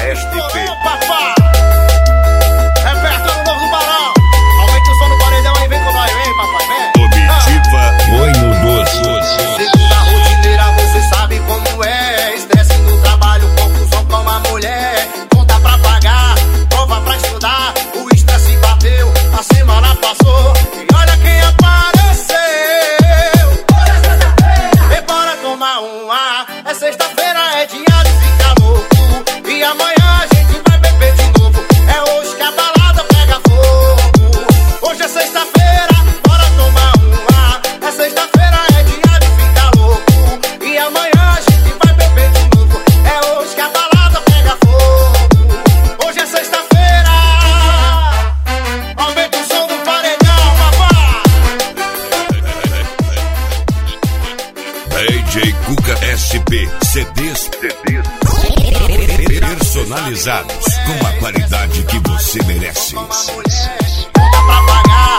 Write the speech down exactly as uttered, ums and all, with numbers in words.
S T P. Papá! Repertório novo do Barão. Aumente o som no paredão aí, vem com nós, vem, papai, vem. Comitiva Banho Doce. Segunda rotineira, você sabe como é. Estresse no trabalho, confusão com a mulher. Conta pra pagar, prova pra estudar. O estresse bateu, a semana passou. E olha quem apareceu. E bora tomar um ar. É sexta-feira, é dia de ficar louco. E amanhã a gente vai beber de novo. É hoje que a balada pega fogo. Hoje é sexta-feira, bora tomar um ar. É sexta-feira, é dia de ficar louco. E amanhã a gente vai beber de novo. É hoje que a balada pega fogo. Hoje é sexta-feira. Aumenta o som do paredão, papá. D J Cuca S P. C Ds personalizados com a qualidade que você merece. Conta pra pagar,